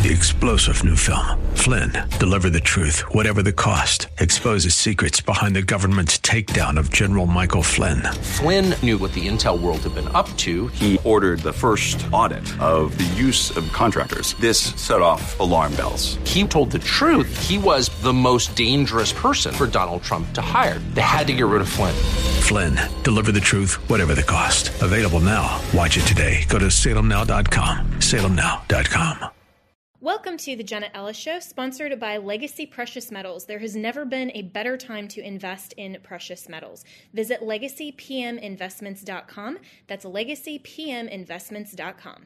The explosive new film, Flynn, deliver the truth, whatever the cost, exposes secrets behind the government's takedown of General Michael Flynn. Flynn knew what the intel world had been up to. He ordered the first audit of the use of contractors. This set off alarm bells. He told the truth. He was the most dangerous person for Donald Trump to hire. They had to get rid of Flynn. Flynn, deliver the truth, whatever the cost. Available now. Watch it today. Go to salemnow.com. salemnow.com. Welcome to the Jenna Ellis Show, sponsored by Legacy Precious Metals. There has never been a better time to invest in precious metals. Visit legacypminvestments.com. That's legacypminvestments.com.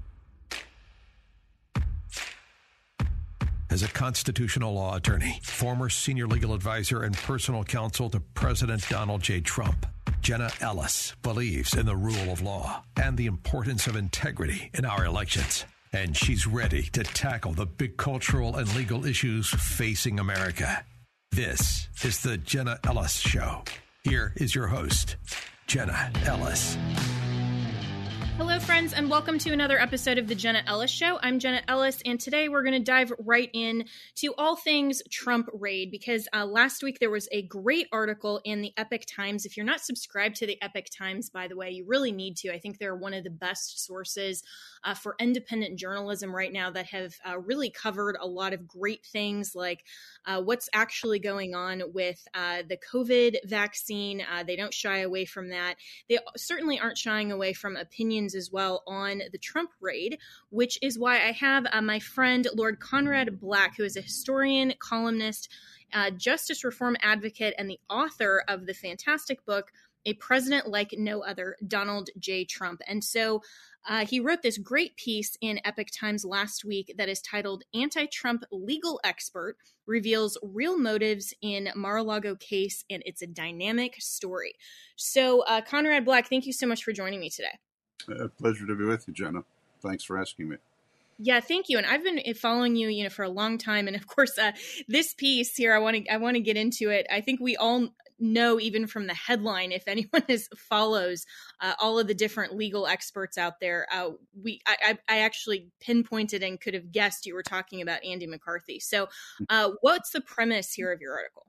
As a constitutional law attorney, former senior legal advisor and personal counsel to President Donald J. Trump, Jenna Ellis believes in the rule of law and the importance of integrity in our elections. And she's ready to tackle the big cultural and legal issues facing America. This is the Jenna Ellis Show. Here is your host, Jenna Ellis. Hello, friends, and welcome to another episode of the Jenna Ellis Show. I'm Jenna Ellis, and today we're going to dive right in to all things Trump raid, because last week there was a great article in the Epoch Times. If you're not subscribed to the Epoch Times, by the way, you really need to. I think they're one of the best sources for independent journalism right now that have really covered a lot of great things, like what's actually going on with the COVID vaccine. They don't shy away from that. They certainly aren't shying away from opinions as well on the Trump raid, which is why I have my friend Lord Conrad Black, who is a historian, columnist, justice reform advocate, and the author of the fantastic book, A President Like No Other, Donald J. Trump. And so he wrote this great piece in Epoch Times last week that is titled Anti-Trump Legal Expert Reveals Real Motives in Mar-a-Lago Case, and it's a dynamic story. So Conrad Black, thank you so much for joining me today. Pleasure to be with you, Jenna. Thanks for asking me. Yeah, thank you. And I've been following you, for a long time. And of course, this piece here, I want to get into it. I think we all know, even from the headline, if anyone follows all of the different legal experts out there, I actually pinpointed and could have guessed you were talking about Andy McCarthy. So, what's the premise here of your article?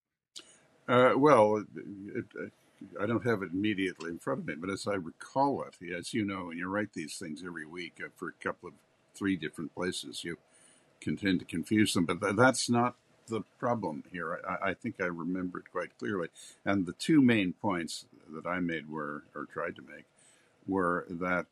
I don't have it immediately in front of me, but as I recall it, as you know, and you write these things every week for a couple of 3 different places, you can tend to confuse them, but that's not the problem here. I think I remember it quite clearly. And the 2 main points that I made or tried to make, were that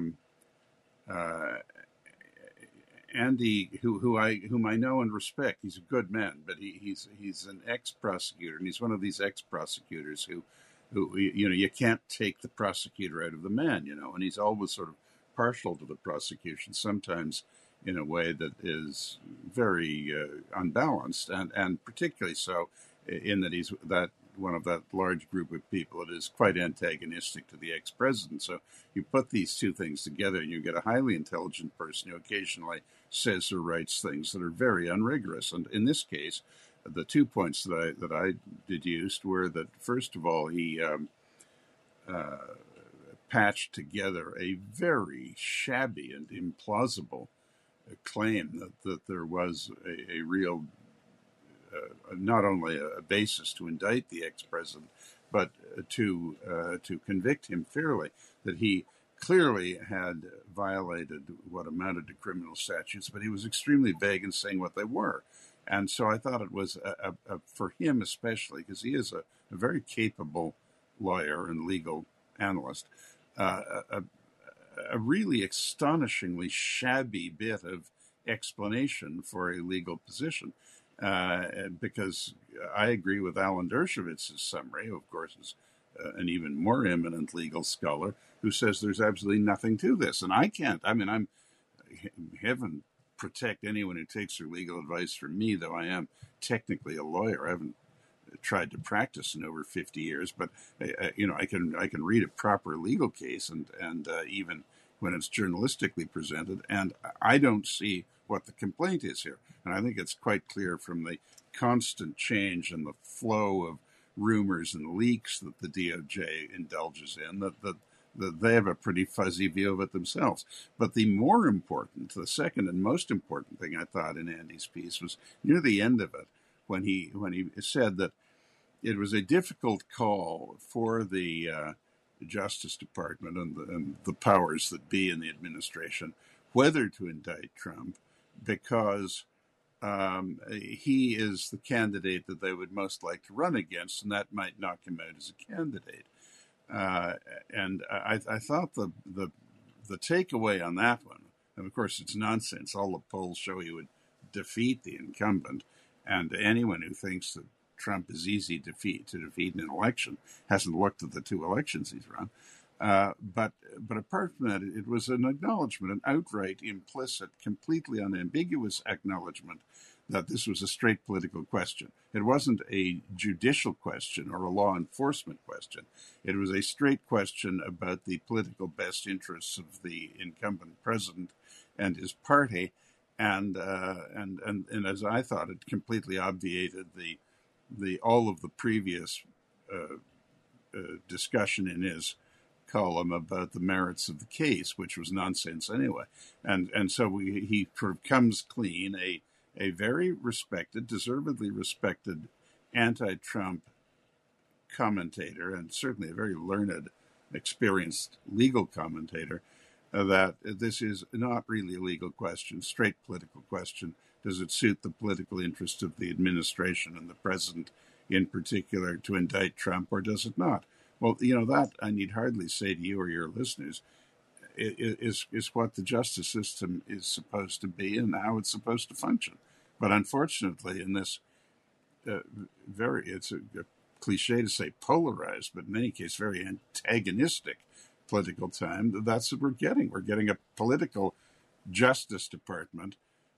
Andy, whom I know and respect, he's a good man, but he's an ex-prosecutor, and he's one of these ex-prosecutors who you can't take the prosecutor out of the man, and he's always sort of partial to the prosecution, sometimes in a way that is very unbalanced, and particularly so in that he's one of that large group of people that is quite antagonistic to the ex-president. So you put these 2 things together, and you get a highly intelligent person who occasionally says or writes things that are very unrigorous. And in this case, the 2 points that I deduced were that, first of all, he patched together a very shabby and implausible claim that there was a real, not only a basis to indict the ex-president, but to convict him fairly, that he clearly had violated what amounted to criminal statutes, but he was extremely vague in saying what they were. And so I thought it was, for him especially, because he is a very capable lawyer and legal analyst, a really astonishingly shabby bit of explanation for a legal position. Because I agree with Alan Dershowitz's summary, who of course is an even more eminent legal scholar, who says there's absolutely nothing to this. And I'm heaven protect anyone who takes their legal advice from me, though I am technically a lawyer. I haven't tried to practice in over 50 years, but I can read a proper legal case, and even when it's journalistically presented, and I don't see what the complaint is here. And I think it's quite clear from the constant change and the flow of rumors and leaks that the DOJ indulges in that they have a pretty fuzzy view of it themselves. But the more important, the second and most important thing I thought in Andy's piece was near the end of it, when he said that it was a difficult call for the Justice Department and the powers that be in the administration whether to indict Trump, because he is the candidate that they would most like to run against, and that might knock him out as a candidate. And I thought the takeaway on that one, and of course it's nonsense. All the polls show he would defeat the incumbent, and anyone who thinks that Trump is easy to defeat in an election hasn't looked at the two elections he's run. But apart from that, it was an acknowledgement, an outright, implicit, completely unambiguous acknowledgement that this was a straight political question. It wasn't a judicial question or a law enforcement question. It was a straight question about the political best interests of the incumbent president and his party, and as I thought, it completely obviated the all of the previous discussion in his column about the merits of the case, which was nonsense anyway. And so he sort of comes clean, a very respected, deservedly respected anti-Trump commentator, and certainly a very learned, experienced legal commentator, that this is not really a legal question, straight political question. Does it suit the political interest of the administration and the president in particular to indict Trump, or does it not? Well, that I need hardly say to you or your listeners is what the justice system is supposed to be and how it's supposed to function. But unfortunately, in this it's a cliche to say polarized, but in any case, very antagonistic political time, that's what we're getting. We're getting a political Justice Department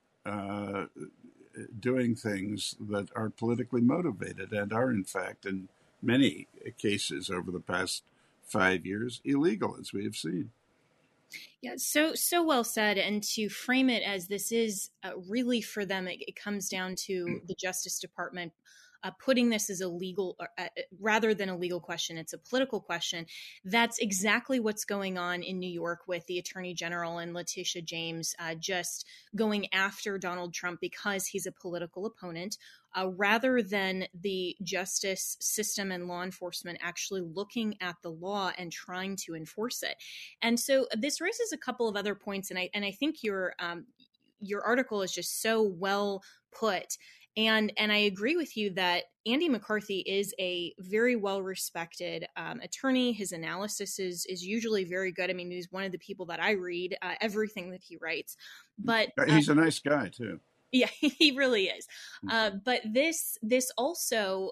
doing things that are politically motivated and are, in fact, in many cases over the past 5 years, illegal, as we have seen. Yeah, so well said. And to frame it as this is really for them, it comes down to the Justice Department putting this as a legal, rather than a legal question, it's a political question. That's exactly what's going on in New York with the Attorney General and Letitia James just going after Donald Trump because he's a political opponent, rather than the justice system and law enforcement actually looking at the law and trying to enforce it. And so this raises a couple of other points, and I think your article is just so well put. And I agree with you that Andy McCarthy is a very well-respected attorney. His analysis is usually very good. I mean, he's one of the people that I read everything that he writes. But he's a nice guy too. Yeah, he really is. But this also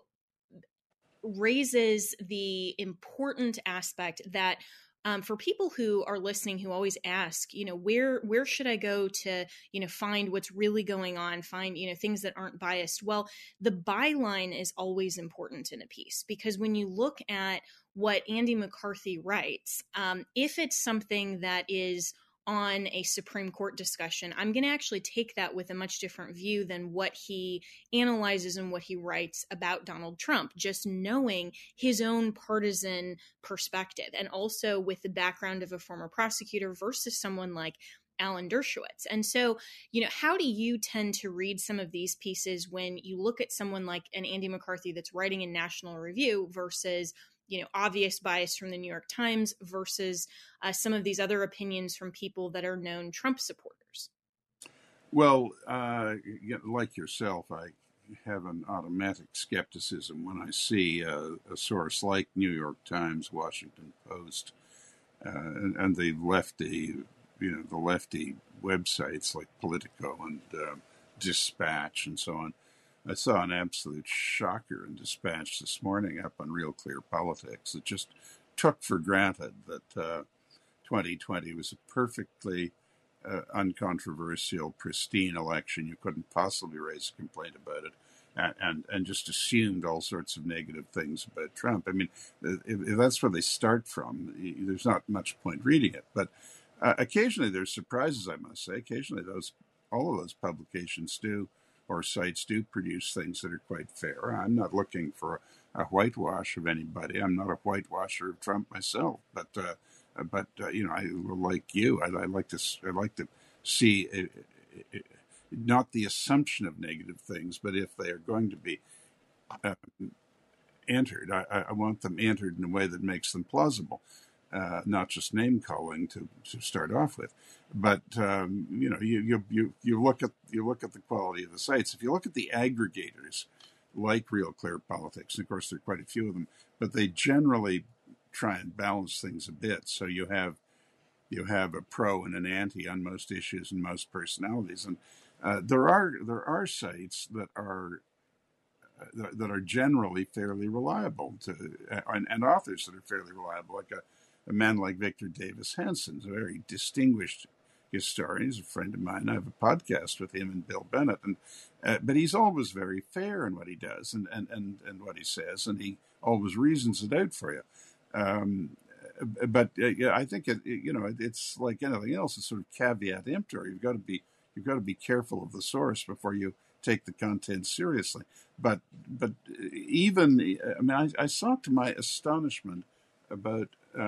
raises the important aspect that for people who are listening, who always ask, where should I go to, find what's really going on, find, things that aren't biased? Well, the byline is always important in a piece, because when you look at what Andy McCarthy writes, if it's something that is on a Supreme Court discussion, I'm going to actually take that with a much different view than what he analyzes and what he writes about Donald Trump, just knowing his own partisan perspective, and also with the background of a former prosecutor versus someone like Alan Dershowitz. And so, how do you tend to read some of these pieces when you look at someone like an Andy McCarthy that's writing in National Review versus obvious bias from the New York Times versus some of these other opinions from people that are known Trump supporters? Well, like yourself, I have an automatic skepticism when I see a source like New York Times, Washington Post, and the lefty, the lefty websites like Politico and Dispatch and so on. I saw an absolute shocker in Dispatch this morning up on Real Clear Politics. It just took for granted that 2020 was a perfectly uncontroversial, pristine election. You couldn't possibly raise a complaint about it, and just assumed all sorts of negative things about Trump. I mean, if that's where they start from, there's not much point reading it. But occasionally there's surprises, I must say. Occasionally all of those publications or sites do produce things that are quite fair. I'm not looking for a whitewash of anybody. I'm not a whitewasher of Trump myself, but But I like you. I like to see not the assumption of negative things, but if they are going to be entered, I want them entered in a way that makes them plausible, not just name calling to start off with. But you look at the quality of the sites. If you look at the aggregators like Real Clear Politics, and of course there are quite a few of them, but they generally try and balance things a bit. So you have a pro and an anti on most issues and most personalities, and there are sites that are generally fairly reliable and authors that are fairly reliable, like a man like Victor Davis Hanson, a very distinguished historian. He's a friend of mine. I have a podcast with him and Bill Bennett, and but he's always very fair in what he does and what he says, and he always reasons it out for you. But I think it's like anything else. It's sort of caveat emptor. You've got to be careful of the source before you take the content seriously. But even I saw, to my astonishment, about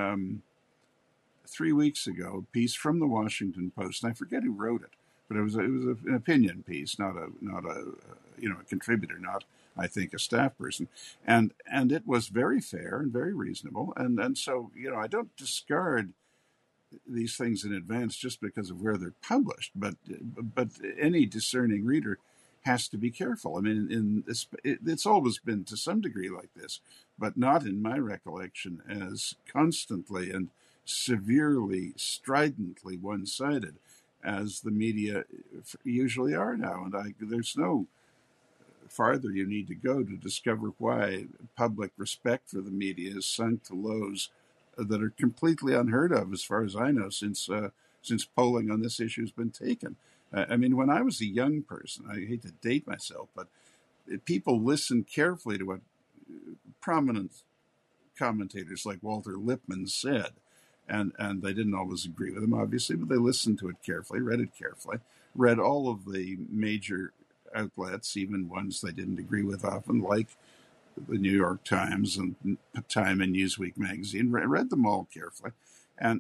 3 weeks ago, a piece from the Washington Post, and I forget who wrote it, but it was an opinion piece, not a contributor, not, I think, a staff person, and it was very fair and very reasonable, and so I don't discard these things in advance just because of where they're published, but any discerning reader has to be careful. I mean, it's always been to some degree like this, but not in my recollection as constantly and severely, stridently one-sided as the media usually are now. And there's no farther you need to go to discover why public respect for the media has sunk to lows that are completely unheard of, as far as I know, since polling on this issue has been taken. When I was a young person, I hate to date myself, but people listened carefully to what prominent commentators like Walter Lippmann said. And they didn't always agree with him, obviously, but they listened to it carefully, read it carefully, read all of the major outlets, even ones they didn't agree with often, like the New York Times and Time and Newsweek magazine, read them all carefully. And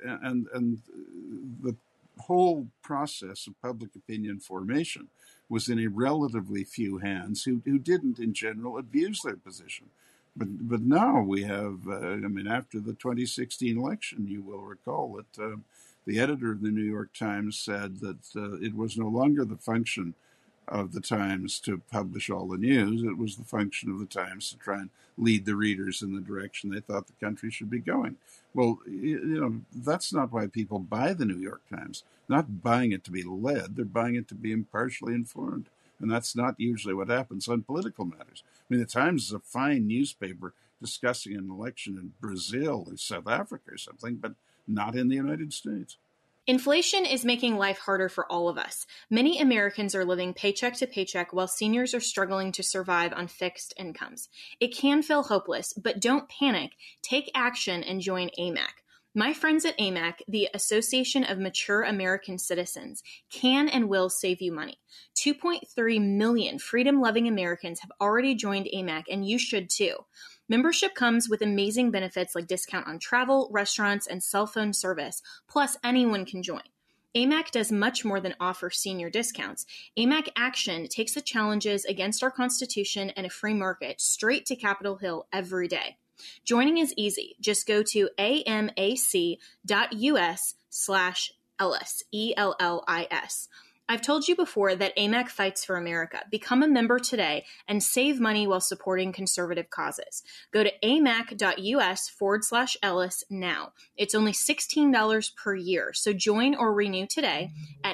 the whole process of public opinion formation was in a relatively few hands who didn't, in general, abuse their position. But now we have, after the 2016 election, you will recall that the editor of the New York Times said that it was no longer the function of the Times to publish all the news. It was the function of the Times to try and lead the readers in the direction they thought the country should be going. Well, that's not why people buy the New York Times. They're not buying it to be led. They're buying it to be impartially informed. And that's not usually what happens on political matters. The Times is a fine newspaper discussing an election in Brazil or South Africa or something, but not in the United States. Inflation is making life harder for all of us. Many Americans are living paycheck to paycheck while seniors are struggling to survive on fixed incomes. It can feel hopeless, but don't panic. Take action and join AMAC. My friends at AMAC, the Association of Mature American Citizens, can and will save you money. 2.3 million freedom-loving Americans have already joined AMAC, and you should too. Membership comes with amazing benefits like discount on travel, restaurants, and cell phone service. Plus, anyone can join. AMAC does much more than offer senior discounts. AMAC Action takes the challenges against our Constitution and a free market straight to Capitol Hill every day. Joining is easy. Just go to amac.us/Ellis, ELLIS. I've told you before that AMAC fights for America. Become a member today and save money while supporting conservative causes. Go to amac.us/Ellis now. It's only $16 per year. So join or renew today at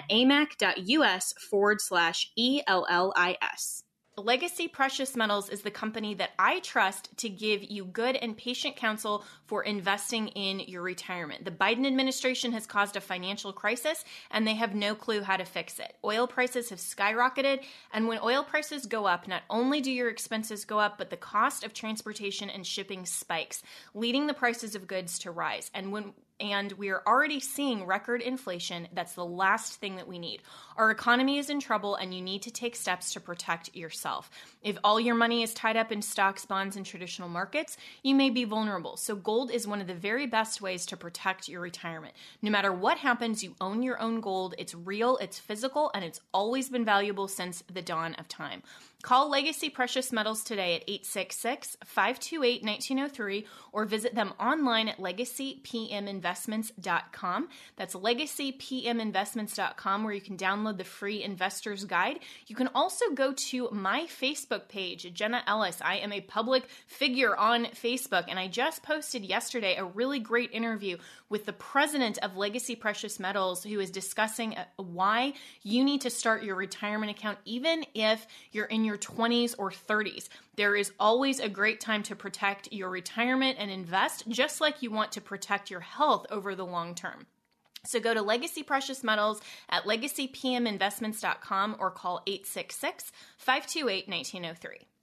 amac.us/ELLIS. Legacy Precious Metals is the company that I trust to give you good and patient counsel for investing in your retirement. The Biden administration has caused a financial crisis, and they have no clue how to fix it. Oil prices have skyrocketed, and when oil prices go up, not only do your expenses go up, but the cost of transportation and shipping spikes, leading the prices of goods to rise. And when and we are already seeing record inflation. That's the last thing that we need. Our economy is in trouble, and you need to take steps to protect yourself. If all your money is tied up in stocks, bonds, and traditional markets, you may be vulnerable. So gold is one of the very best ways to protect your retirement. No matter what happens, you own your own gold. It's real, it's physical, and it's always been valuable since the dawn of time. Call Legacy Precious Metals today at 866-528-1903 or visit them online at legacypminvestments.com. That's legacypminvestments.com, where you can download the free investor's guide. You can also go to my Facebook page, Jenna Ellis. I am a public figure on Facebook, and I just posted yesterday a really great interview with the president of Legacy Precious Metals, who is discussing why you need to start your retirement account even if you're in your 20s or 30s. There is always a great time to protect your retirement and invest, just like you want to protect your health over the long term. So go to Legacy Precious Metals at legacypminvestments.com or call 866-528-1903.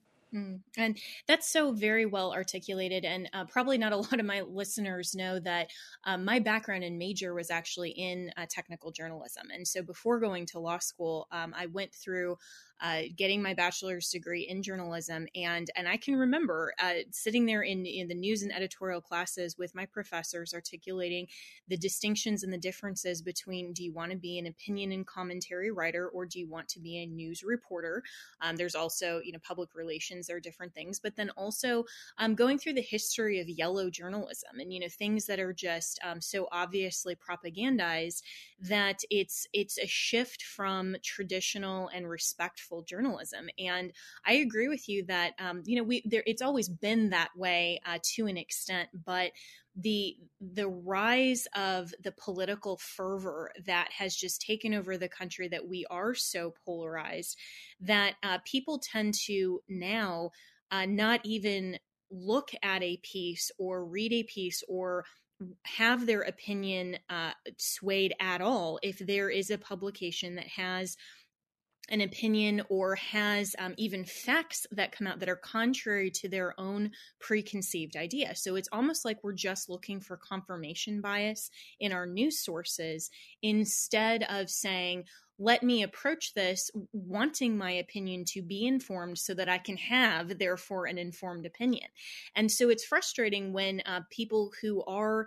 And that's so very well articulated. And probably not a lot of my listeners know that my background and major was actually in technical journalism. And so before going to law school, I went through getting my bachelor's degree in journalism. And I can remember sitting there in the news and editorial classes with my professors articulating the distinctions and the differences between, do you want to be an opinion and commentary writer, or do you want to be a news reporter? There's also, public relations, there are different things, but then also going through the history of yellow journalism and, things that are just so obviously propagandized that it's a shift from traditional and respectful journalism. And I agree with you that, it's always been that way to an extent, but the rise of the political fervor that has just taken over the country, that we are so polarized that people tend to now not even look at a piece or read a piece or have their opinion swayed at all if there is a publication that has an opinion or has even facts that come out that are contrary to their own preconceived idea. So it's almost like we're just looking for confirmation bias in our news sources instead of saying, let me approach this wanting my opinion to be informed so that I can have, therefore, an informed opinion. And so it's frustrating when people who are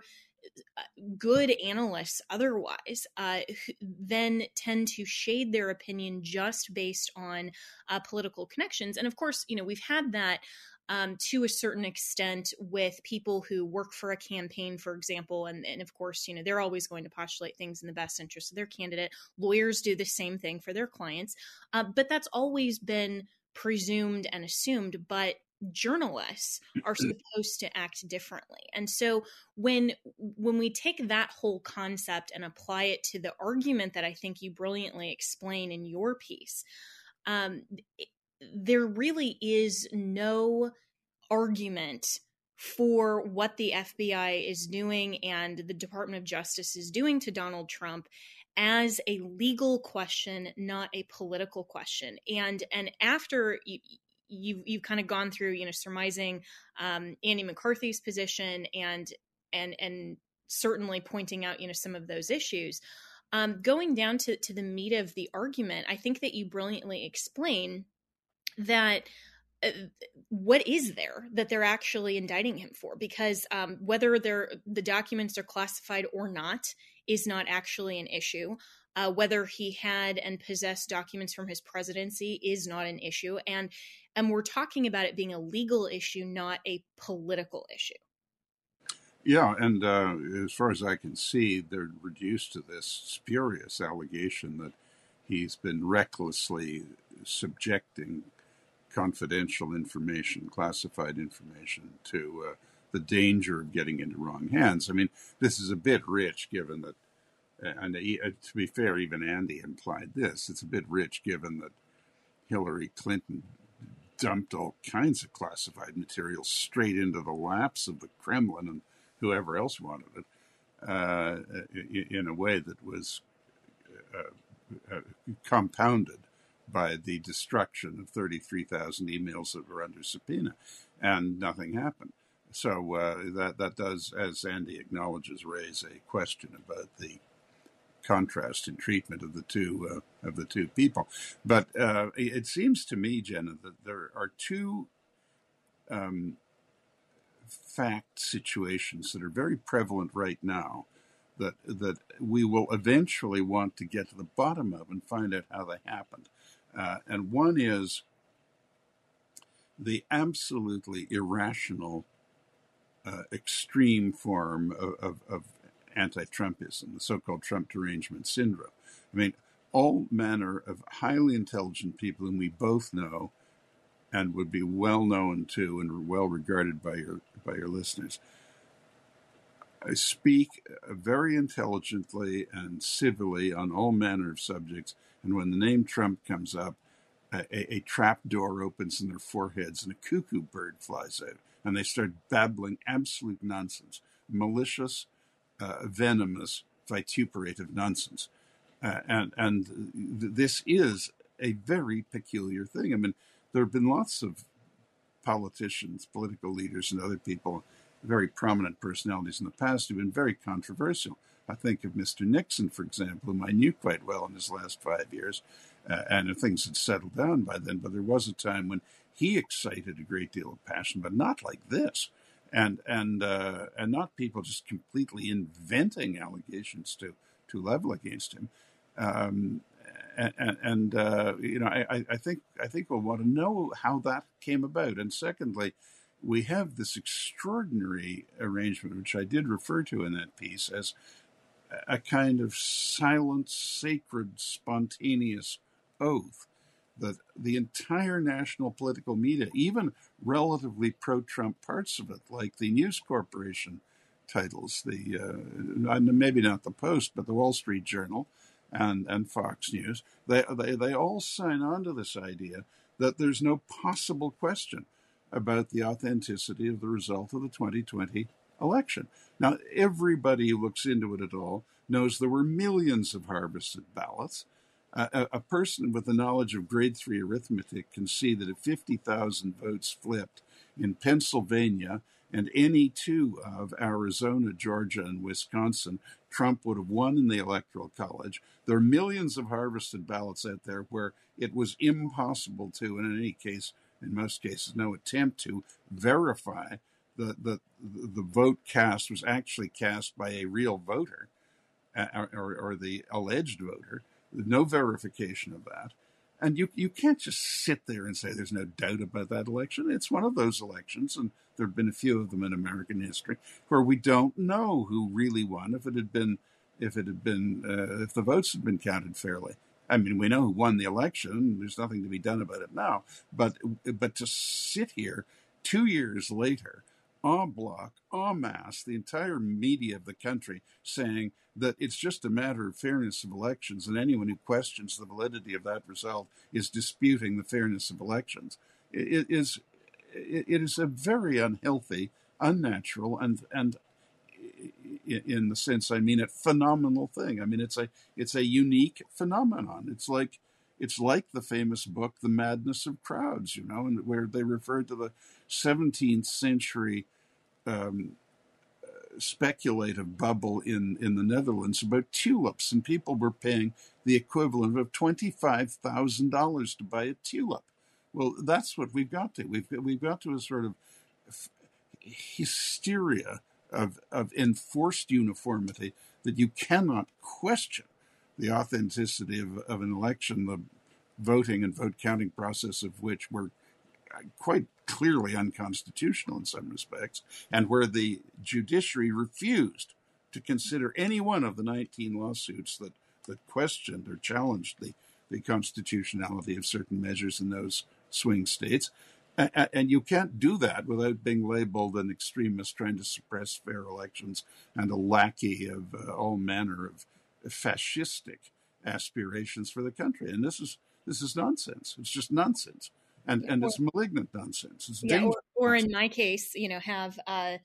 good analysts otherwise then tend to shade their opinion just based on political connections. And of course, we've had that to a certain extent with people who work for a campaign, for example. And of course, they're always going to postulate things in the best interest of their candidate. Lawyers do the same thing for their clients. But that's always been presumed and assumed. But journalists are supposed to act differently. And so when we take that whole concept and apply it to the argument that I think you brilliantly explain in your piece, there really is no argument for what the FBI is doing and the Department of Justice is doing to Donald Trump as a legal question, not a political question. And after you've kind of gone through, surmising Andy McCarthy's position and certainly pointing out, some of those issues. Going down to the meat of the argument, I think that you brilliantly explain that what is there that they're actually indicting him for? Because whether the documents are classified or not is not actually an issue. Whether he had and possessed documents from his presidency is not an issue. And we're talking about it being a legal issue, not a political issue. Yeah, and as far as I can see, they're reduced to this spurious allegation that he's been recklessly subjecting confidential information, classified information, to the danger of getting into wrong hands. I mean, this is a bit rich, given that, and to be fair, even Andy implied this, it's a bit rich given that Hillary Clinton dumped all kinds of classified material straight into the laps of the Kremlin and whoever else wanted it, in a way that was compounded by the destruction of 33,000 emails that were under subpoena, and nothing happened. that does, as Andy acknowledges, raise a question about the contrast in treatment of the two people. But it seems to me, Jenna, that there are two fact situations that are very prevalent right now that we will eventually want to get to the bottom of and find out how they happened. And one is the absolutely irrational, extreme form of anti-Trumpism, the so-called Trump derangement syndrome. I mean, all manner of highly intelligent people whom we both know and would be well known to and well regarded by your listeners speak very intelligently and civilly on all manner of subjects, and when the name Trump comes up, a trap door opens in their foreheads and a cuckoo bird flies out, and they start babbling absolute nonsense, malicious, venomous, vituperative nonsense. And this is a very peculiar thing. I mean, there have been lots of politicians, political leaders, and other people, very prominent personalities in the past who've been very controversial. I think of Mr. Nixon, for example, whom I knew quite well in his last 5 years, and things had settled down by then. But there was a time when he excited a great deal of passion, but not like this, and not people just completely inventing allegations to level against him. I think we'll want to know how that came about. And secondly, we have this extraordinary arrangement, which I did refer to in that piece as a kind of silent, sacred, spontaneous oath that the entire national political media, even relatively pro-Trump parts of it, like the News Corporation titles, maybe not the Post, but the Wall Street Journal and Fox News, they all sign on to this idea that there's no possible question about the authenticity of the result of the 2020 election. Now, everybody who looks into it at all knows there were millions of harvested ballots. A person with the knowledge of grade 3 arithmetic can see that if 50,000 votes flipped in Pennsylvania and any two of Arizona, Georgia, and Wisconsin, Trump would have won in the Electoral College. There are millions of harvested ballots out there where it was impossible to, and in any case, in most cases, no attempt to verify the vote cast was actually cast by a real voter or the alleged voter. No verification of that. And you can't just sit there and say there's no doubt about that election. It's one of those elections, and there have been a few of them in American history, where we don't know who really won if the votes had been counted fairly. I mean, we know who won the election. There's nothing to be done about it now. But to sit here 2 years later, en bloc, en masse, the entire media of the country saying that it's just a matter of fairness of elections, and anyone who questions the validity of that result is disputing the fairness of elections. It is a very unhealthy, unnatural, and in the sense I mean it, phenomenal thing. I mean, it's a unique phenomenon. It's like the famous book, The Madness of Crowds, and where they refer to the 17th century speculative bubble in the Netherlands about tulips, and people were paying the equivalent of $25,000 to buy a tulip. Well, that's what we've got to. We've got to a sort of hysteria of enforced uniformity that you cannot question the authenticity of an election, the voting and vote counting process of which were quite clearly unconstitutional in some respects, and where the judiciary refused to consider any one of the 19 lawsuits that questioned or challenged the constitutionality of certain measures in those swing states. And you can't do that without being labeled an extremist trying to suppress fair elections and a lackey of all manner of fascistic aspirations for the country. And this is nonsense. It's just nonsense. And it's malignant nonsense. It's dangerous. Or in my case, have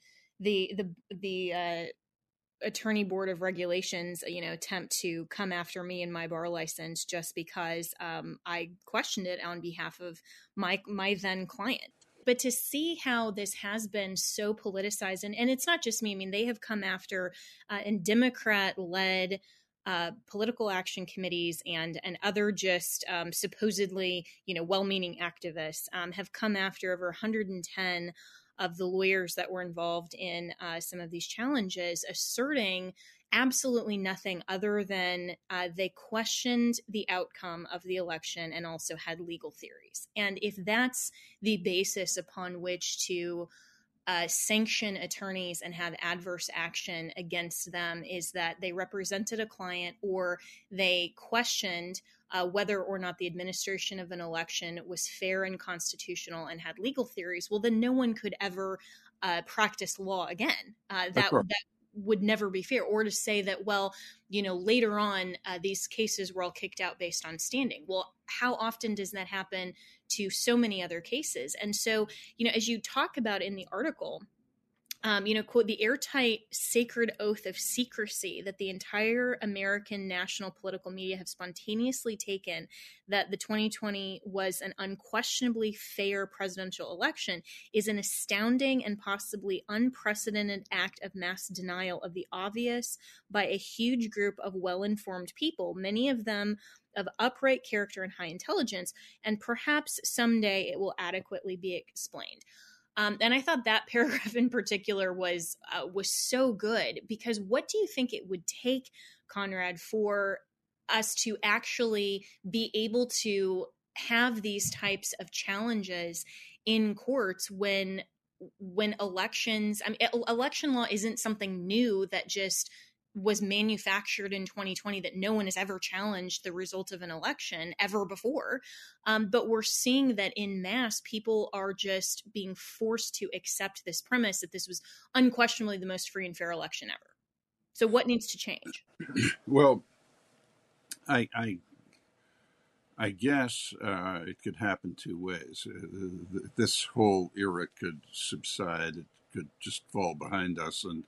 the Attorney Board of Regulations, attempt to come after me and my bar license just because I questioned it on behalf of my then client. But to see how this has been so politicized, and it's not just me. I mean, they have come after and Democrat-led political action committees and other just supposedly, well-meaning activists have come after over 110 of the lawyers that were involved in some of these challenges, asserting absolutely nothing other than they questioned the outcome of the election and also had legal theories. And if that's the basis upon which to sanction attorneys and have adverse action against them, is that they represented a client or they questioned whether or not the administration of an election was fair and constitutional and had legal theories, well, then no one could ever practice law again. That would never be fair. Or to say that, well, later on, these cases were all kicked out based on standing. Well, how often does that happen to so many other cases? And so, as you talk about in the article, quote, the airtight sacred oath of secrecy that the entire American national political media have spontaneously taken, that the 2020 was an unquestionably fair presidential election, is an astounding and possibly unprecedented act of mass denial of the obvious by a huge group of well-informed people, many of them of upright character and high intelligence, and perhaps someday it will adequately be explained. And I thought that paragraph in particular was so good, because what do you think it would take, Conrad, for us to actually be able to have these types of challenges in courts when elections, election law isn't something new that just was manufactured in 2020, that no one has ever challenged the result of an election ever before. But we're seeing that in mass, people are just being forced to accept this premise that this was unquestionably the most free and fair election ever. So what needs to change? Well, I guess it could happen two ways. This whole era could subside. It could just fall behind us, and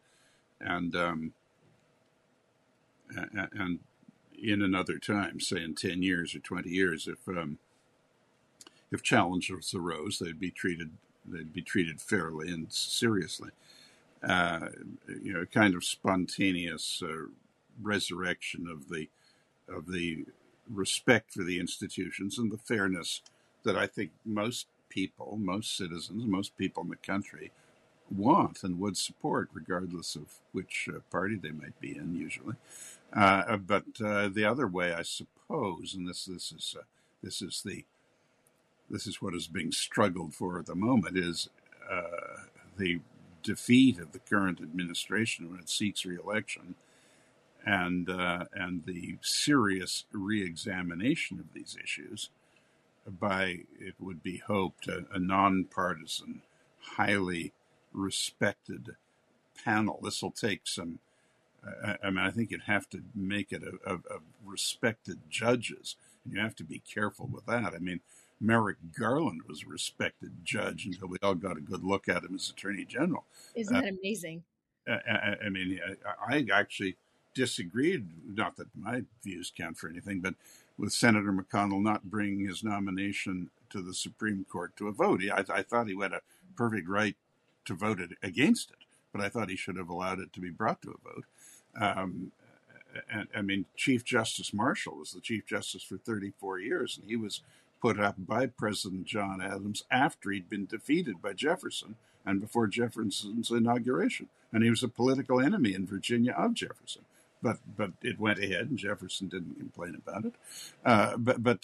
in another time, say in 10 years or 20 years, if challenges arose, they'd be treated fairly and seriously. A kind of spontaneous resurrection of the respect for the institutions and the fairness that I think most people, most citizens, most people in the country want and would support, regardless of which party they might be in, usually. But the other way, I suppose, and this is what is being struggled for at the moment, is the defeat of the current administration when it seeks re-election, and the serious re-examination of these issues by, it would be hoped, a nonpartisan, highly respected panel. This will take some. I think you'd have to make it a respected judges, and you have to be careful with that. I mean, Merrick Garland was a respected judge until we all got a good look at him as Attorney General. Isn't that amazing? I actually disagreed, not that my views count for anything, but with Senator McConnell not bringing his nomination to the Supreme Court to a vote. I thought he had a perfect right to vote against it, but I thought he should have allowed it to be brought to a vote. Chief Justice Marshall was the Chief Justice for 34 years, and he was put up by President John Adams after he'd been defeated by Jefferson and before Jefferson's inauguration. And he was a political enemy in Virginia of Jefferson. But it went ahead, and Jefferson didn't complain about it. But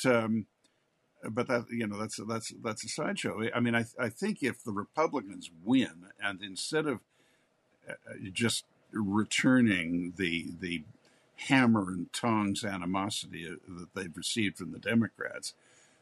that that's a sideshow. I mean, I think if the Republicans win, and instead of just returning the hammer and tongs animosity that they've received from the Democrats,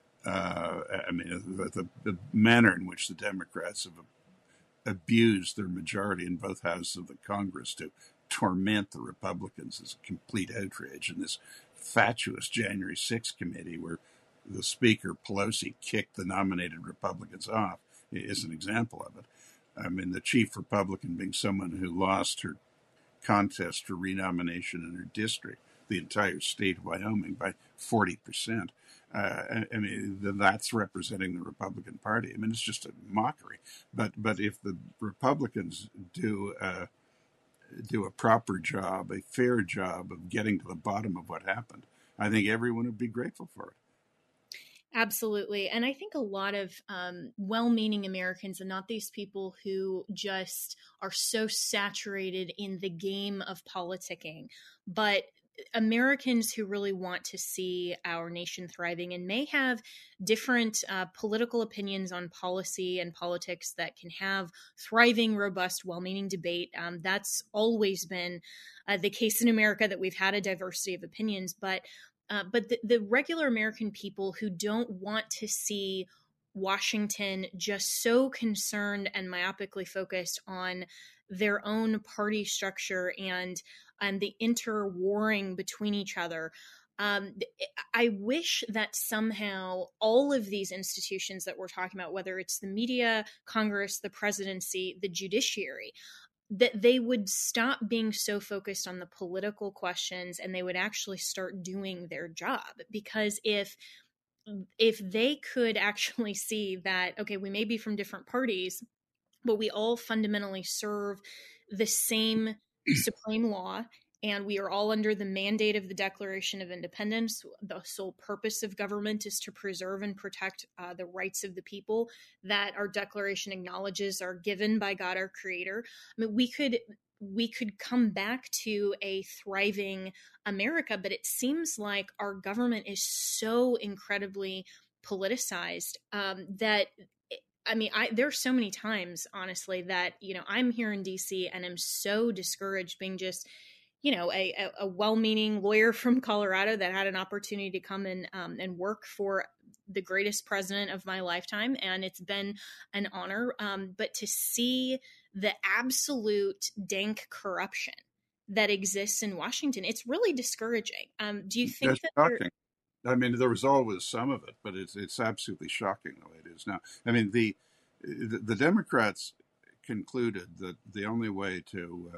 the manner in which the Democrats have abused their majority in both houses of the Congress to torment the Republicans is a complete outrage. And this fatuous January 6th committee, where the Speaker, Pelosi, kicked the nominated Republicans off, is an example of it. I mean, the chief Republican being someone who lost her contest for renomination in her district, the entire state of Wyoming, by 40%. I mean, that's representing the Republican Party. I mean, it's just a mockery. But if the Republicans do a proper job, a fair job of getting to the bottom of what happened, I think everyone would be grateful for it. Absolutely. And I think a lot of well-meaning Americans, and not these people who just are so saturated in the game of politicking, but Americans who really want to see our nation thriving and may have different political opinions on policy and politics that can have thriving, robust, well-meaning debate. That's always been the case in America, that we've had a diversity of opinions, but the regular American people who don't want to see Washington just so concerned and myopically focused on their own party structure and the interwarring between each other. I wish that somehow all of these institutions that we're talking about, whether it's the media, Congress, the presidency, the judiciary, that they would stop being so focused on the political questions and they would actually start doing their job. Because if they could actually see that, okay, we may be from different parties, but we all fundamentally serve the same supreme law, and we are all under the mandate of the Declaration of Independence. The sole purpose of government is to preserve and protect the rights of the people that our Declaration acknowledges are given by God, our Creator. I mean, we could come back to a thriving America, but it seems like our government is so incredibly politicized that. I mean, there's so many times, honestly, that, I'm here in DC and I'm so discouraged being just, a well-meaning lawyer from Colorado that had an opportunity to come and work for the greatest president of my lifetime. And it's been an honor. But to see the absolute dank corruption that exists in Washington, it's really discouraging. Do you think That's shocking? I mean, there was always some of it, but it's absolutely shocking the way it is now. I mean, the Democrats concluded that the only way to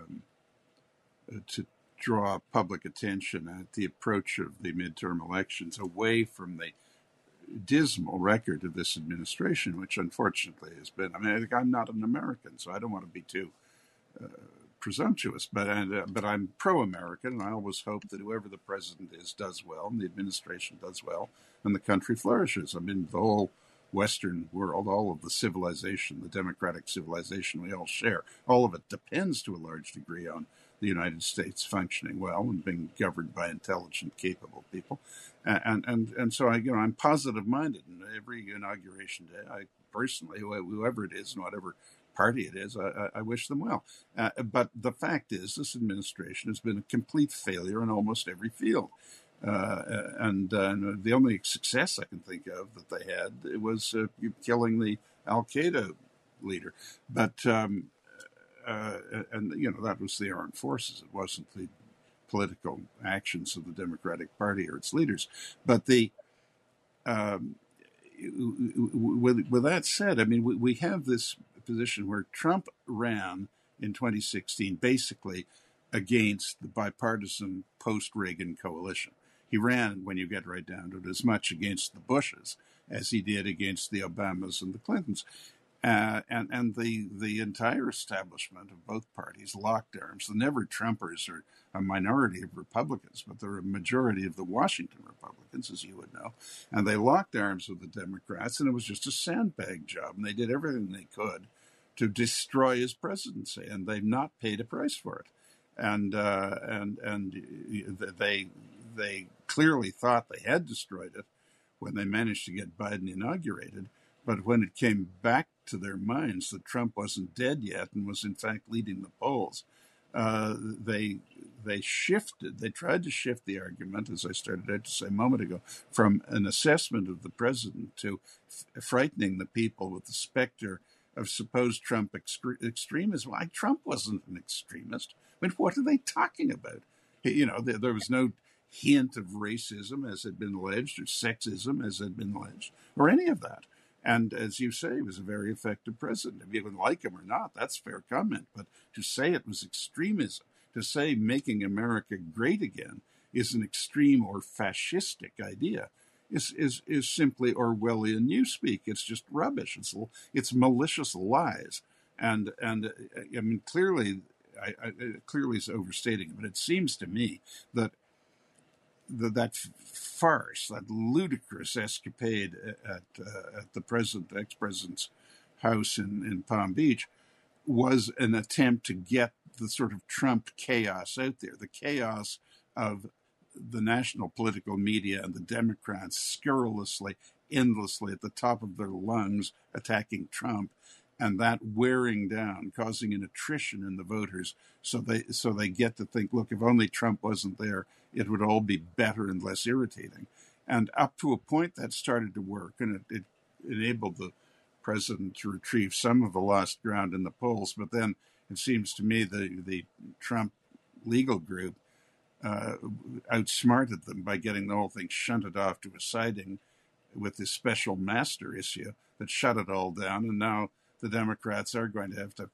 draw public attention at the approach of the midterm elections away from the dismal record of this administration, which unfortunately has been. I mean, I think I'm not an American, so I don't want to be too presumptuous, but I'm pro-American, and I always hope that whoever the president is does well, and the administration does well, and the country flourishes. I mean, the whole Western world, all of the civilization, the democratic civilization we all share, all of it depends to a large degree on the United States functioning well and being governed by intelligent, capable people, and so I'm positive-minded, and every inauguration day, I personally, whoever it is and whatever party it is, I wish them well. But the fact is, this administration has been a complete failure in almost every field. And the only success I can think of that they had was killing the Al-Qaeda leader. But, that was the armed forces. It wasn't the political actions of the Democratic Party or its leaders. But with that said, I mean, we have this position where Trump ran in 2016 basically against the bipartisan post-Reagan coalition. He ran, when you get right down to it, as much against the Bushes as he did against the Obamas and the Clintons. And the entire establishment of both parties locked arms. The never-Trumpers are a minority of Republicans, but they're a majority of the Washington Republicans, as you would know. And they locked arms with the Democrats, and it was just a sandbag job. And they did everything they could to destroy his presidency, and they've not paid a price for it. And they clearly thought they had destroyed it when they managed to get Biden inaugurated. But when it came back to their minds that Trump wasn't dead yet and was in fact leading the polls, they shifted. They tried to shift the argument, as I started out to say a moment ago, from an assessment of the president to frightening the people with the specter of supposed Trump extremism. Why, Trump wasn't an extremist. I mean, what are they talking about? There was no hint of racism, as had been alleged, or sexism, as had been alleged, or any of that. And as you say, he was a very effective president. If you can like him or not, that's fair comment. But to say it was extremism, to say making America great again is an extreme or fascistic idea, is simply Orwellian newspeak. It's just rubbish. It's malicious lies, and I mean clearly, clearly is overstating it, but it seems to me that that farce, that ludicrous escapade at the ex-president's house in Palm Beach, was an attempt to get the sort of Trump chaos out there, the chaos of the national political media and the Democrats scurrilously, endlessly at the top of their lungs attacking Trump, and that wearing down, causing an attrition in the voters. So they get to think, look, if only Trump wasn't there, it would all be better and less irritating. And up to a point that started to work, and it enabled the president to retrieve some of the lost ground in the polls. But then it seems to me the Trump legal group outsmarted them by getting the whole thing shunted off to a siding with this special master issue that shut it all down. And now the Democrats are going to have to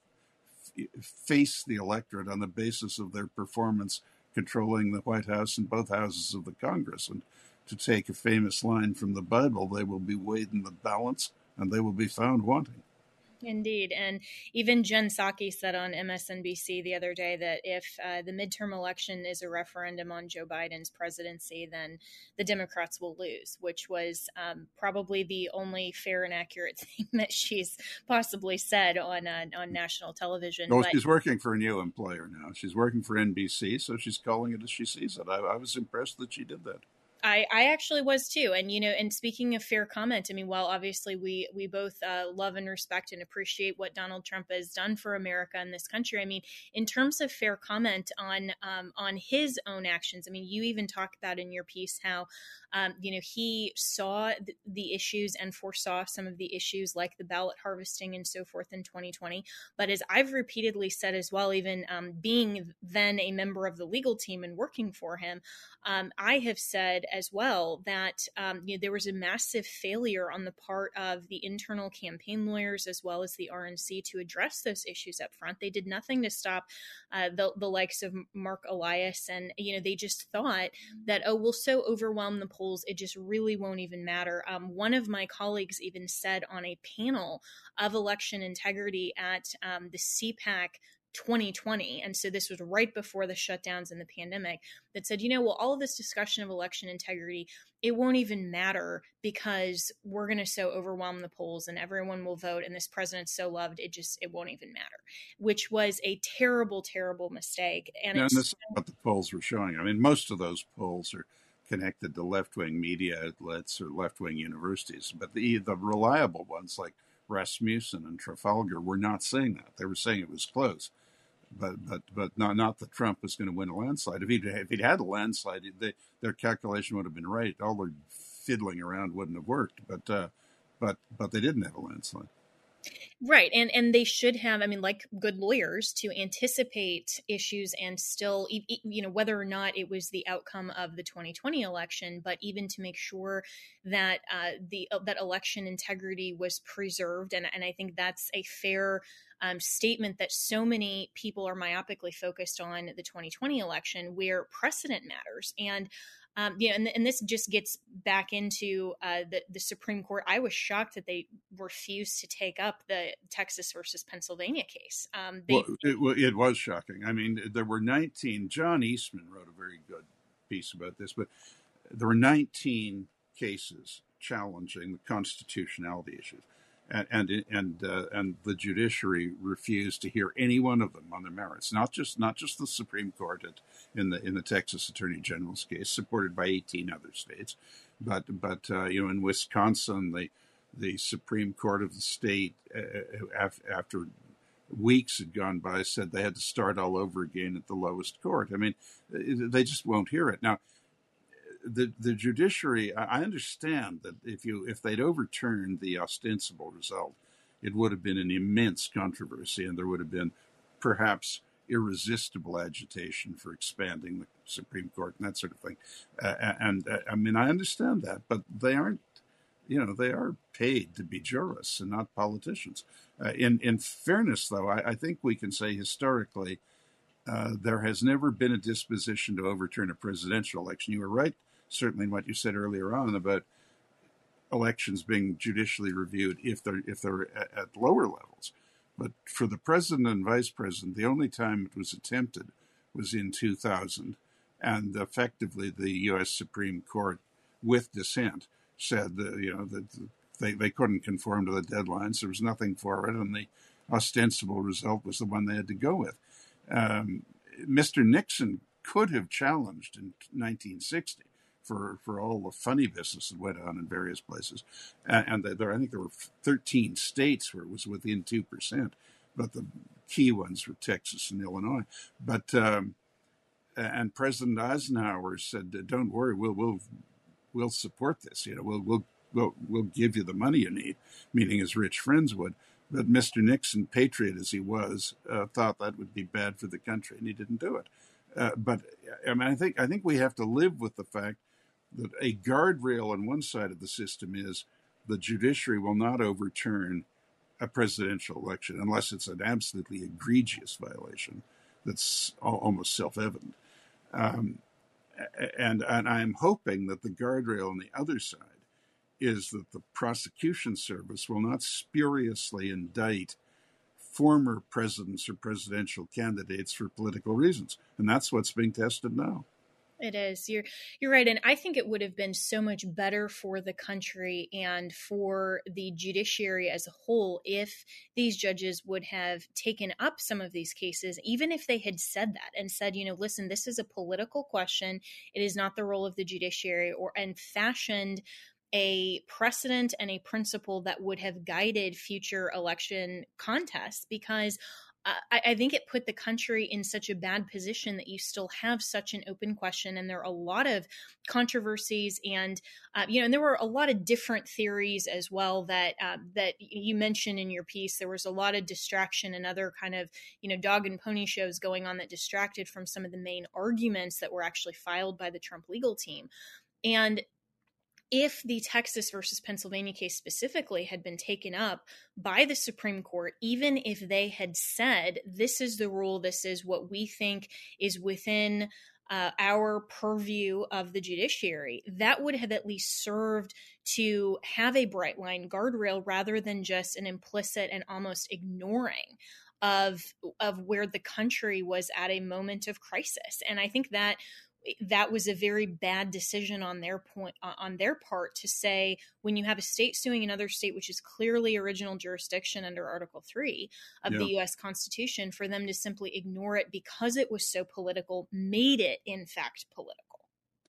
face the electorate on the basis of their performance controlling the White House and both houses of the Congress. And to take a famous line from the Bible, they will be weighed in the balance and they will be found wanting. Indeed. And even Jen Psaki said on MSNBC the other day that if the midterm election is a referendum on Joe Biden's presidency, then the Democrats will lose, which was probably the only fair and accurate thing that she's possibly said on national television. Well, she's working for a new employer now. She's working for NBC, so she's calling it as she sees it. I was impressed that she did that. I actually was too. And, and speaking of fair comment, I mean, while obviously we both love and respect and appreciate what Donald Trump has done for America and this country, I mean, in terms of fair comment on his own actions, I mean, you even talk about in your piece how, he saw the issues and foresaw some of the issues like the ballot harvesting and so forth in 2020. But as I've repeatedly said as well, even being then a member of the legal team and working for him, I have said as well that there was a massive failure on the part of the internal campaign lawyers as well as the RNC to address those issues up front. They did nothing to stop the likes of Mark Elias, and they just thought that, we'll so overwhelm the polls, it just really won't even matter. One of my colleagues even said on a panel of election integrity at the CPAC 2020, and so this was right before the shutdowns and the pandemic, that said, all of this discussion of election integrity, it won't even matter because we're going to so overwhelm the polls and everyone will vote and this president's so loved, it won't even matter, which was a terrible, terrible mistake. And this is what the polls were showing. I mean, most of those polls are connected to left-wing media outlets or left-wing universities, but the reliable ones like Rasmussen and Trafalgar were not saying that. They were saying it was close. But not that Trump was going to win a landslide. If he'd had a landslide, their calculation would have been right. All their fiddling around wouldn't have worked. But they didn't have a landslide. Right. And they should have, I mean, like good lawyers, to anticipate issues and still, whether or not it was the outcome of the 2020 election, but even to make sure that that election integrity was preserved. And I think that's a fair statement that so many people are myopically focused on the 2020 election, where precedent matters. And and this just gets back into the Supreme Court. I was shocked that they refused to take up the Texas versus Pennsylvania case. It was shocking. I mean, there were 19. John Eastman wrote a very good piece about this, but there were 19 cases challenging the constitutionality issues. And the judiciary refused to hear any one of them on their merits. Not just the Supreme Court in the Texas Attorney General's case, supported by 18 other states, but in Wisconsin, the Supreme Court of the state, after weeks had gone by, said they had to start all over again at the lowest court. I mean, they just won't hear it now. The judiciary, I understand that if they'd overturned the ostensible result, it would have been an immense controversy, and there would have been perhaps irresistible agitation for expanding the Supreme Court and that sort of thing. I mean, I understand that, but they aren't. They are paid to be jurists and not politicians. In fairness, though, I think we can say historically there has never been a disposition to overturn a presidential election. You were right, certainly, in what you said earlier on about elections being judicially reviewed if they're at lower levels. But for the president and vice president, the only time it was attempted was in 2000, and effectively the U.S. Supreme Court, with dissent, said that they couldn't conform to the deadlines. There was nothing for it, and the ostensible result was the one they had to go with. Mr. Nixon could have challenged in 1960 for all the funny business that went on in various places. And I think there were 13 states where it was within 2%, but the key ones were Texas and Illinois. But and President Eisenhower said, "Don't worry, we'll support this. We'll give you the money you need," meaning his rich friends would. But Mr. Nixon, patriot as he was, thought that would be bad for the country, and he didn't do it. But I mean, I think we have to live with the fact that a guardrail on one side of the system is the judiciary will not overturn a presidential election unless it's an absolutely egregious violation that's almost self-evident. And I'm hoping that the guardrail on the other side is that the prosecution service will not spuriously indict former presidents or presidential candidates for political reasons. And that's what's being tested now. It is. You're right. And I think it would have been so much better for the country and for the judiciary as a whole if these judges would have taken up some of these cases, even if they had said that and said, listen, this is a political question. It is not the role of the judiciary, and fashioned a precedent and a principle that would have guided future election contests, because I think it put the country in such a bad position that you still have such an open question. And there are a lot of controversies and there were a lot of different theories as well that you mentioned in your piece. There was a lot of distraction and other kind of, dog and pony shows going on that distracted from some of the main arguments that were actually filed by the Trump legal team. And if the Texas versus Pennsylvania case specifically had been taken up by the Supreme Court, even if they had said, this is the rule, this is what we think is within our purview of the judiciary, that would have at least served to have a bright line guardrail rather than just an implicit and almost ignoring of where the country was at a moment of crisis. And I think that was a very bad decision on their part to say, when you have a state suing another state, which is clearly original jurisdiction under Article 3 of the U.S. Constitution, for them to simply ignore it because it was so political, made it in fact political.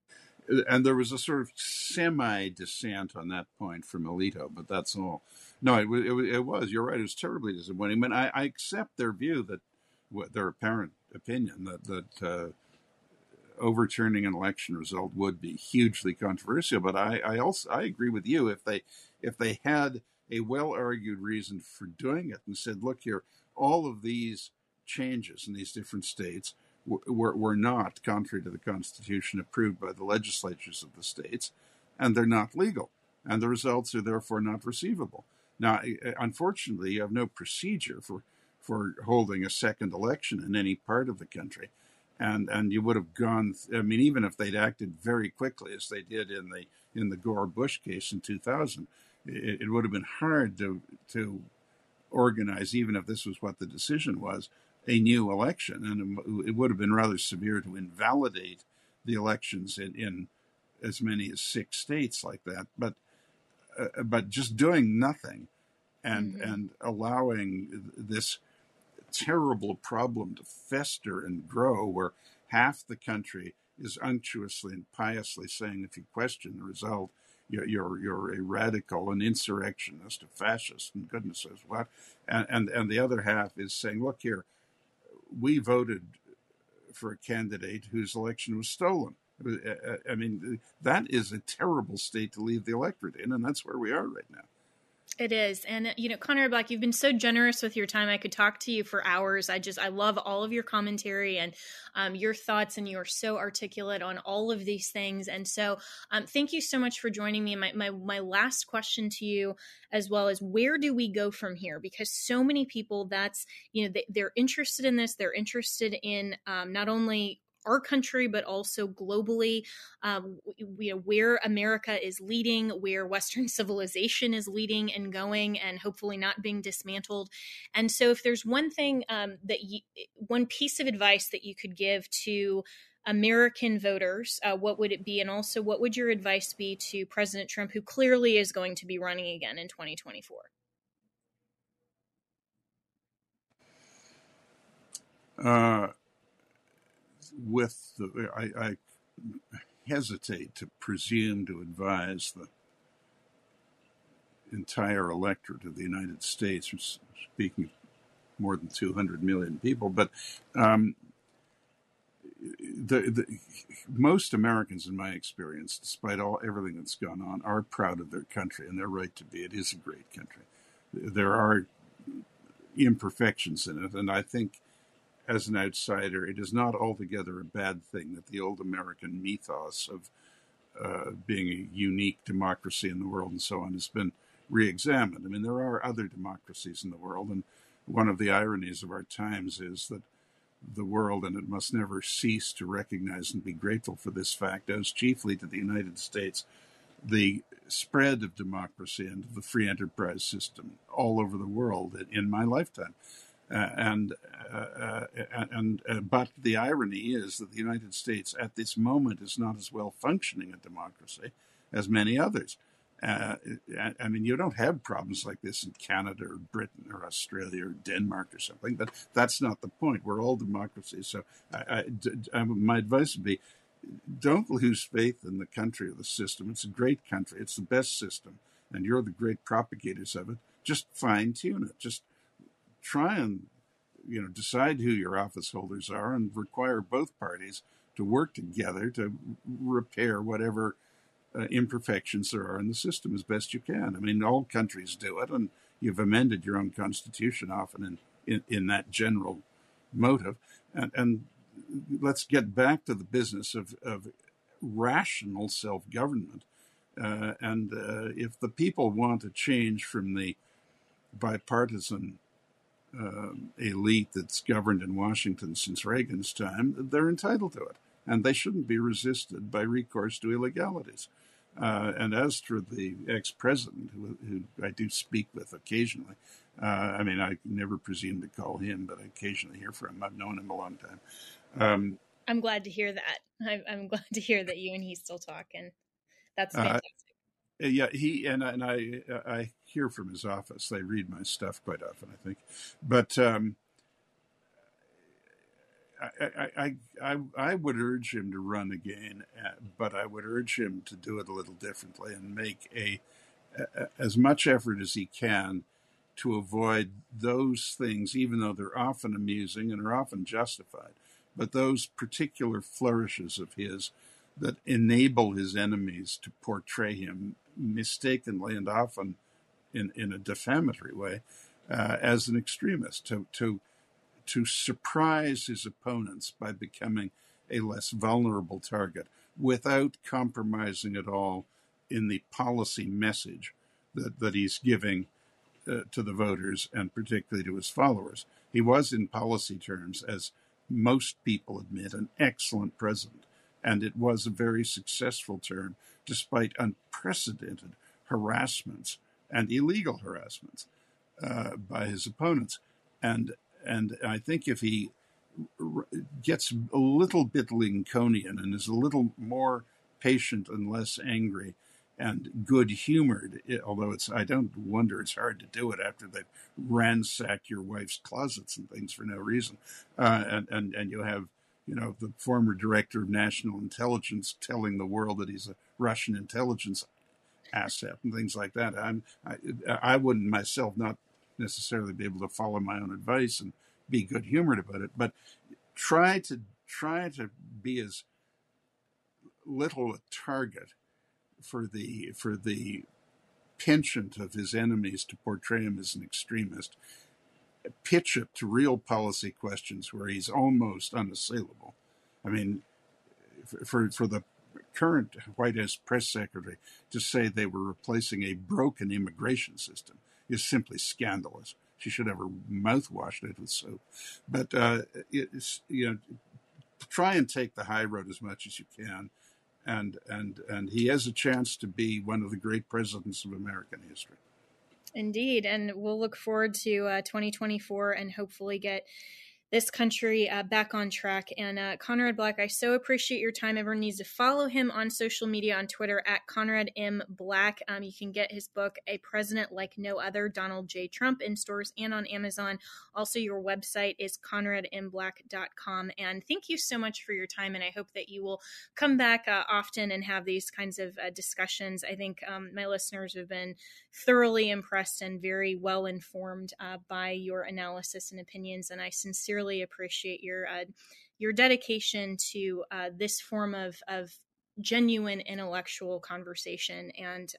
And there was a sort of semi-dissent on that point from Alito, but that's all. No, it was. You're right. It was terribly disappointing. But I accept their view, that their apparent opinion that overturning an election result would be hugely controversial. But I agree with you. If they had a well-argued reason for doing it and said, look here, all of these changes in these different states were not, contrary to the Constitution, approved by the legislatures of the states, and they're not legal, and the results are therefore not receivable. Now, unfortunately, you have no procedure for holding a second election in any part of the country. And you would have gone, even if they'd acted very quickly, as they did in the Gore-Bush case in 2000, it would have been hard to organize, even if this was what the decision was, a new election. And it would have been rather severe to invalidate the elections in as many as 6 states like that. But just doing nothing and allowing this terrible problem to fester and grow, where half the country is unctuously and piously saying, if you question the result, you're a radical, an insurrectionist, a fascist, and goodness knows what. And the other half is saying, look here, we voted for a candidate whose election was stolen. That is a terrible state to leave the electorate in, and that's where we are right now. It is. And, Conrad Black, you've been so generous with your time. I could talk to you for hours. I love all of your commentary and your thoughts, and you are so articulate on all of these things. And so thank you so much for joining me. My last question to you as well is, where do we go from here? Because so many people, they're interested in this. They're interested in not only our country, but also globally, where America is leading, where Western civilization is leading and going, and hopefully not being dismantled. And so if there's one thing one piece of advice that you could give to American voters, what would it be? And also, what would your advice be to President Trump, who clearly is going to be running again in 2024? I hesitate to presume to advise the entire electorate of the United States, speaking of more than 200 million people, but most Americans, in my experience, despite everything that's gone on, are proud of their country, and they're right to be. It is a great country. There are imperfections in it, and I think, as an outsider, it is not altogether a bad thing that the old American mythos of being a unique democracy in the world and so on has been re-examined. I mean, there are other democracies in the world, and one of the ironies of our times is that the world, and it must never cease to recognize and be grateful for this fact, owes chiefly to the United States the spread of democracy and the free enterprise system all over the world in my lifetime. But the irony is that the United States at this moment is not as well functioning a democracy as many others. I mean, you don't have problems like this in Canada or Britain or Australia or Denmark or something, but that's not the point. We're all democracies. So my advice would be, don't lose faith in the country or the system. It's a great country. It's the best system, and you're the great propagators of it. Just fine-tune it. Just try and decide who your office holders are and require both parties to work together to repair whatever imperfections there are in the system as best you can. I mean, all countries do it, and you've amended your own constitution often in that general motive. And let's get back to the business of rational self-government. And if the people want to change from the bipartisan elite that's governed in Washington since Reagan's time, they're entitled to it. And they shouldn't be resisted by recourse to illegalities. And as for the ex-president, who I do speak with occasionally, I mean, I never presume to call him, but I occasionally hear from him. I've known him a long time. I'm glad to hear that. I'm glad to hear that you and he still talk, and that's fantastic. Yeah, I hear from his office. They read my stuff quite often, I think. But I would urge him to run again, but I would urge him to do it a little differently and make as much effort as he can to avoid those things, even though they're often amusing and are often justified, but those particular flourishes of his that enable his enemies to portray him mistakenly and often in a defamatory way as an extremist, to surprise his opponents by becoming a less vulnerable target without compromising at all in the policy message that he's giving to the voters and particularly to his followers. He was, in policy terms, as most people admit, an excellent president, and it was a very successful term despite unprecedented harassments and illegal harassments by his opponents. And I think if he gets a little bit Lincolnian and is a little more patient and less angry and good-humored, although I don't wonder it's hard to do it after they've ransacked your wife's closets and things for no reason, and you have the former director of national intelligence telling the world that he's a Russian intelligence asset and things like that. I wouldn't myself not necessarily be able to follow my own advice and be good-humored about it, but try to be as little a target for the penchant of his enemies to portray him as an extremist. Pitch it to real policy questions where he's almost unassailable. I mean, for the current White House press secretary to say they were replacing a broken immigration system is simply scandalous. She should have her mouth washed out with soap. But try and take the high road as much as you can. And he has a chance to be one of the great presidents of American history. Indeed. And we'll look forward to 2024 and hopefully get this country back on track. And Conrad Black, I so appreciate your time. Everyone needs to follow him on social media, on Twitter at Conrad M. Black. You can get his book, A President Like No Other, Donald J. Trump, in stores and on Amazon. Also, your website is conradmblack.com. And thank you so much for your time. And I hope that you will come back often and have these kinds of discussions. I think my listeners have been thoroughly impressed and very well informed by your analysis and opinions. And I sincerely appreciate your dedication to this form of genuine intellectual conversation. And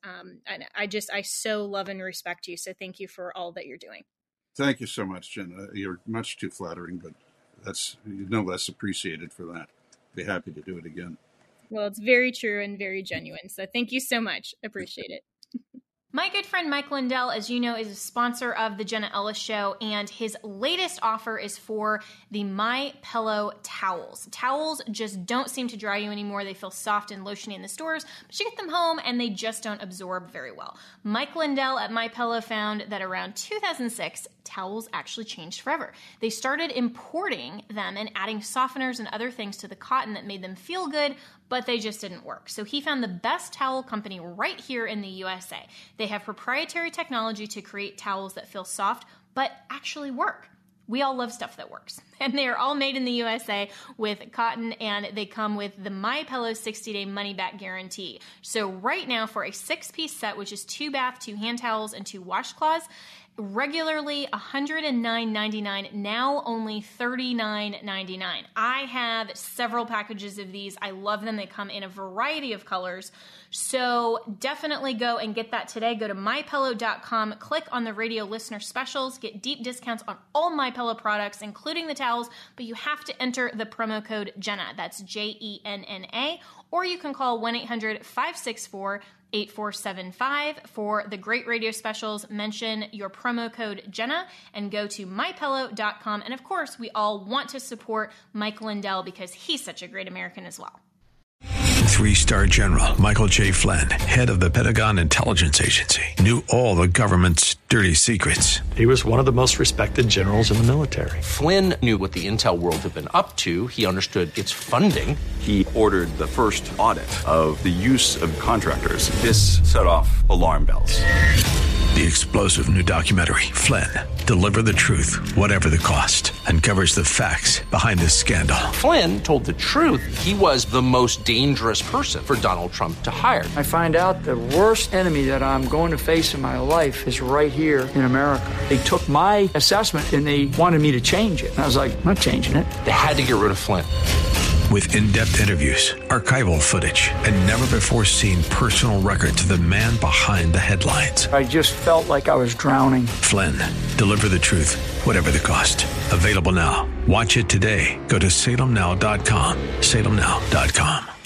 I so love and respect you. So thank you for all that you're doing. Thank you so much, Jen. You're much too flattering, but that's no less appreciated for that. Be happy to do it again. Well, it's very true and very genuine. So thank you so much. Appreciate it. My good friend Mike Lindell, as you know, is a sponsor of the Jenna Ellis Show, and his latest offer is for the MyPillow towels. Towels just don't seem to dry you anymore. They feel soft and lotiony in the stores, but you get them home and they just don't absorb very well. Mike Lindell at MyPillow found that around 2006, towels actually changed forever. They started importing them and adding softeners and other things to the cotton that made them feel good, but they just didn't work. So he found the best towel company right here in the USA. They have proprietary technology to create towels that feel soft, but actually work. We all love stuff that works. And they are all made in the USA with cotton, and they come with the MyPillow 60-day money-back guarantee. So right now, for a 6-piece set, which is 2 bath, 2 hand towels, and 2 washcloths, regularly $109.99, now only $39.99. I have several packages of these. I love them. They come in a variety of colors. So definitely go and get that today. Go to MyPillow.com, click on the radio listener specials, get deep discounts on all MyPillow products, including the towels, but you have to enter the promo code Jenna. That's JENNA, or you can call 1-800-564-8475 for the great radio specials. Mention your promo code Jenna and go to MyPillow.com. And of course, we all want to support Mike Lindell because he's such a great American as well. 3-star General Michael J. Flynn, head of the Pentagon Intelligence Agency, knew all the government's dirty secrets. He was one of the most respected generals in the military. Flynn knew what the intel world had been up to. He understood its funding. He ordered the first audit of the use of contractors. This set off alarm bells. The explosive new documentary, Flynn, Deliver the Truth, Whatever the Cost, uncovers the facts behind this scandal. Flynn told the truth. He was the most dangerous person for Donald Trump to hire. I find out the worst enemy that I'm going to face in my life is right here in America. They took my assessment and they wanted me to change it. And I was like, I'm not changing it. They had to get rid of Flynn. With in-depth interviews, archival footage, and never-before-seen personal records of the man behind the headlines. I just felt like I was drowning. Flynn, Deliver the Truth, Whatever the Cost. Available now. Watch it today. Go to salemnow.com. salemnow.com.